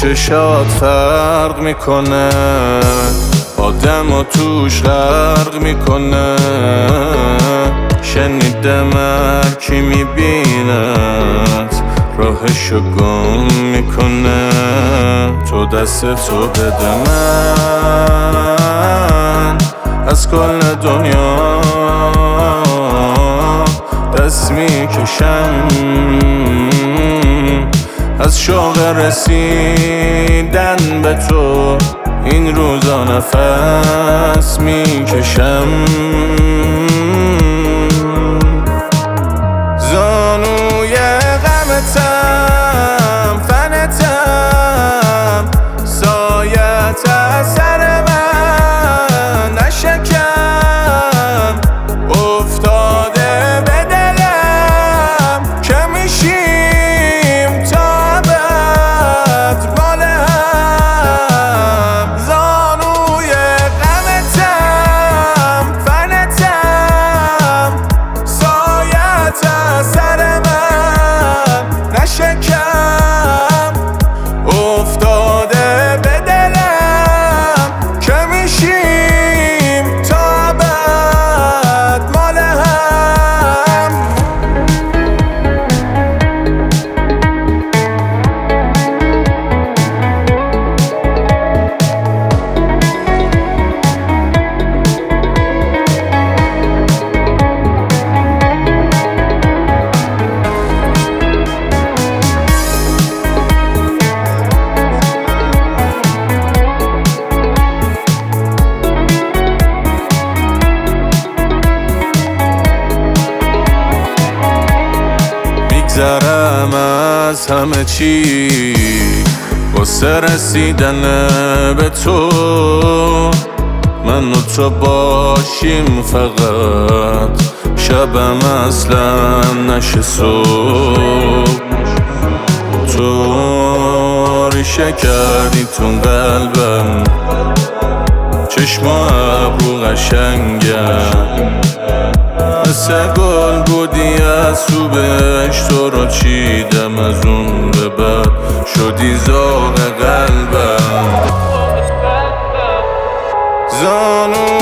چشات فرق میکنه، آدم و توش غرق میکنه. شنیدم هرکی میبیند راهشو گم میکنه. تو دست تو بده من از کل دنیا دست میکشم، از شوق رسیدن به تو این روزا نفس میکشم. زانوی غمتم فنتم، سایت از سر من نشکم. افتاده به دلم که میشیم تا ابد مال هم. زانوی غمتم فنتم، سایت از سر من نشکم. افتاده به دلم که میشیم تا ابد مال هم. میگذرم از همه چی واسه رسیدن به تو. من و تو باشیم فقط، شبم اصلا نشه صبح. تو ریشه کردی تو قلبم، چشم و ابرو قشنگم. مثل گل بودی از صبحش، تو رو چیدم از اون به بعد شدی زاغ قلبم. زانو